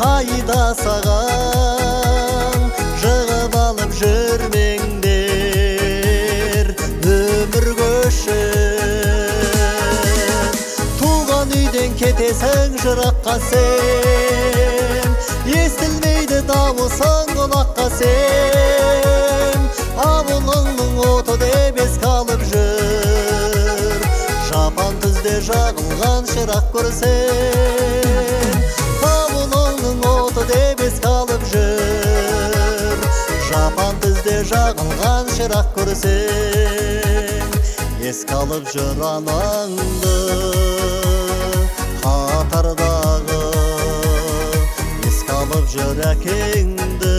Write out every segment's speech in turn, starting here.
қайда саған жығып алып жүрмеңдер өмір көшін. Туған үйден кетесің жыраққа сен, естілмейді дауысың құлаққа сен. Ауылыңның оты деп еске алып жүр, жапан түзде жағылған шырақ көрсең. Ауылыңның оты деп еске алып жүр, жапан түзде жағылған шырақ көрсең. Еске алып жүр анаңды қатардағы, еске алып жүр әкеңді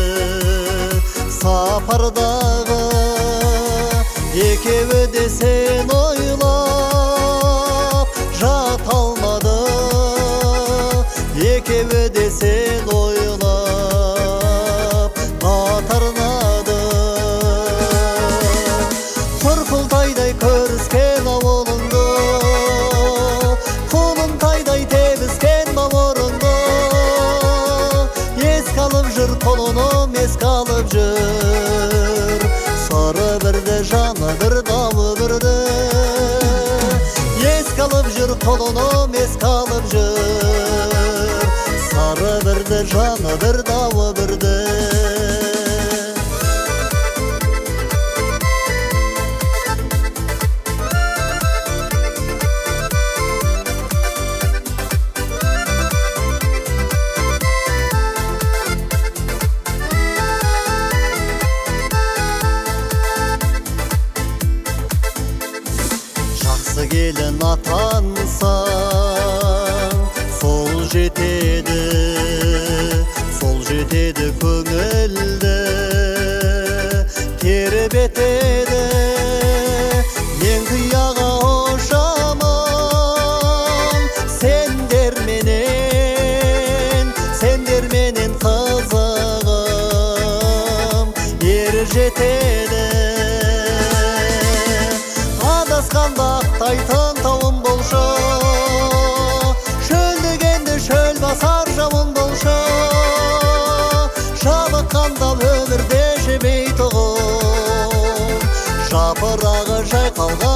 сапардағы. Екеуі де сен ойлап жата алмады, екеуі де сен ойлап қатарнады. Құрқылтайдай көріскен ауылыңды, құлынтайдай тебіскен бауырыңды. Еске алып жүр құлыным, еске алып жүр, сары бірді жаны бір дауы бірді. Еске алып жүр құлыным, еске алып жүр, сары бірді жаны бір дауы бірді. Жақсы келін атансаң, сол жетеді көңілді тербетеді. Мен қияға ұшамын сендер менен қызығым ер жетеді. Адасқанда ақтайтын тауым болшы, шөлдегенде шөл басар жауын болшы. Жабыққанда өмірде жемей тұғым, жапырағы жайқалған